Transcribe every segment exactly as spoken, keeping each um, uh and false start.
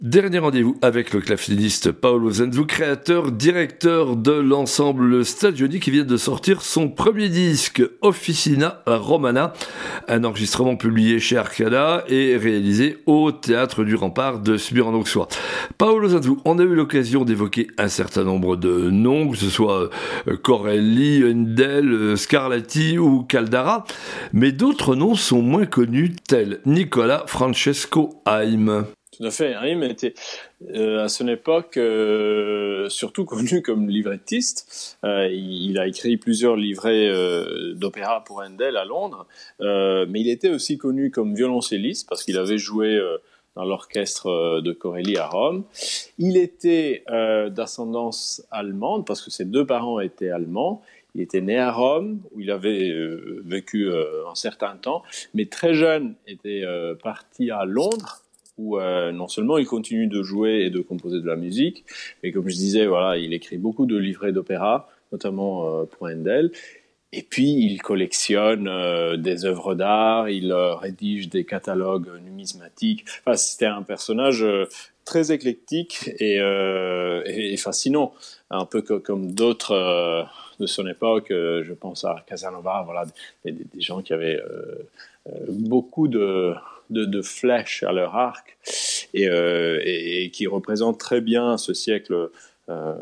Dernier rendez-vous avec le claveciniste Paolo Zanzu, créateur, directeur de l'ensemble Stagioni qui vient de sortir son premier disque, Officina Romana, un enregistrement publié chez Arcada et réalisé au Théâtre du Rempart de Subiran-Auxois. Paolo Zanzu, on a eu l'occasion d'évoquer un certain nombre de noms, que ce soit Corelli, Handel, Scarlatti ou Caldara, mais d'autres noms sont moins connus, tels Nicola Francesco Haim. Tout à fait. Haim était euh, à son époque euh, surtout connu comme librettiste. Euh, il, il a écrit plusieurs livrets euh, d'opéra pour Handel à Londres, euh, mais il était aussi connu comme violoncelliste parce qu'il avait joué euh, dans l'orchestre de Corelli à Rome. Il était euh, d'ascendance allemande parce que ses deux parents étaient allemands. Il était né à Rome, où il avait euh, vécu euh, un certain temps, mais très jeune était euh, parti à Londres, où euh, non seulement il continue de jouer et de composer de la musique, mais comme je disais, voilà, il écrit beaucoup de livrets d'opéra, notamment euh, pour Handel. Et puis il collectionne euh, des œuvres d'art, il euh, rédige des catalogues numismatiques. Enfin, c'était un personnage euh, très éclectique et, euh, et, et fascinant, un peu que, comme d'autres euh, de son époque. Euh, je pense à Casanova, voilà, des, des, des gens qui avaient euh, euh, beaucoup de De, de flèches à leur arc et, euh, et, et qui représente très bien ce siècle euh,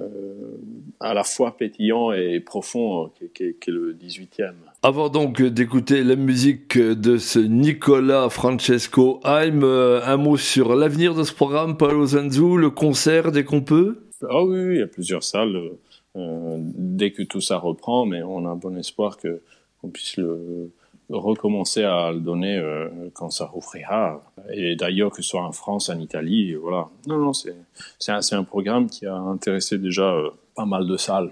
à la fois pétillant et profond qu'est, qu'est le dix-huitième. Avant donc d'écouter la musique de ce Nicola Francesco Haim, un mot sur l'avenir de ce programme, Paolo Zanzu, le concert dès qu'on peut? Ah oui, oui, il y a plusieurs salles euh, dès que tout ça reprend, mais on a bon espoir que, qu'on puisse le recommencer à le donner euh, quand ça rouvrira, et d'ailleurs que ce soit en France, en Italie, voilà. Non, non, c'est, c'est, un, c'est un programme qui a intéressé déjà euh, pas mal de salles.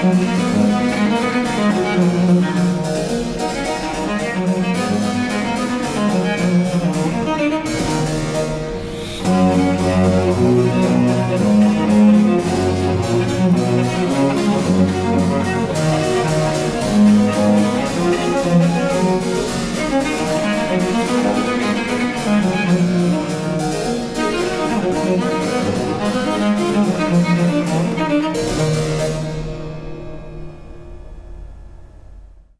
Thank you.